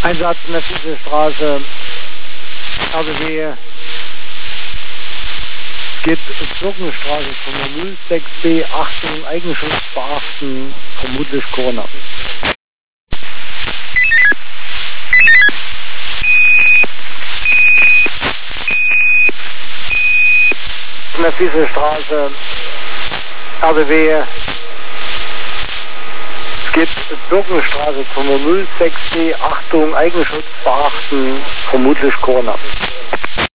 Einsatz in der Straße, RBW. Es geht Birkenstraße von 06B, Achtung, Eigenschutz beachten, vermutlich Corona. In der Straße, RBW. Es geht Birkenstraße von 06B, Achtung, Eigenschutz beachten, vermutlich Corona.